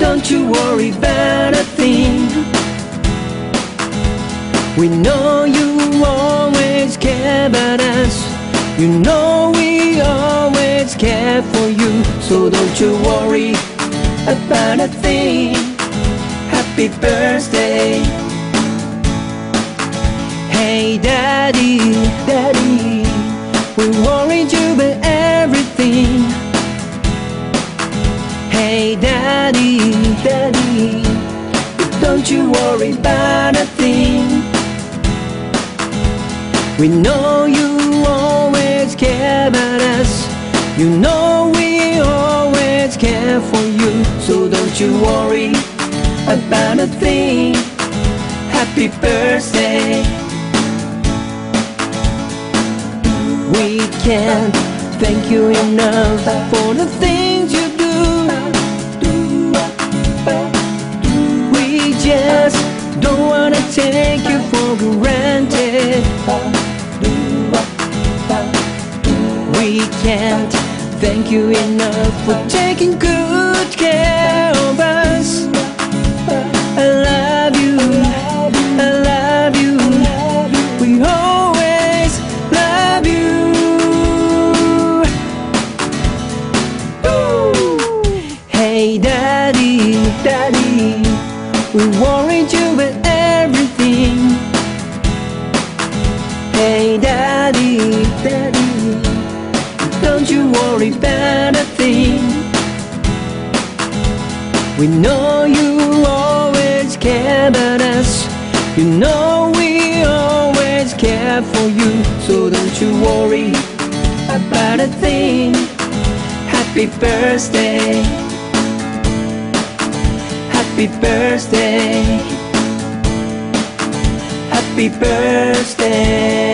Don't you worry about a thing. We know you always care about us. You know we always care for you. So don't you worry about a thing. Happy birthday. Hey daddy, daddy, we worried you about everything. Hey daddy, daddy, don't you worry about a thing. We know you always care about us. You know we always care for you. So don't you worry about a thing. Happy birthday. We can't thank you enough for the things you do. We just don't wanna take you for granted. We can't thank you enough for taking good care of us. I love you, I love you, we always love you. Hey daddy, daddy, we worried you about everything. Hey daddy, daddy, don't you worry about a thing. We know you always care about us. You know we always care for you. So don't you worry about a thing. Happy birthday. Happy birthday. Happy birthday.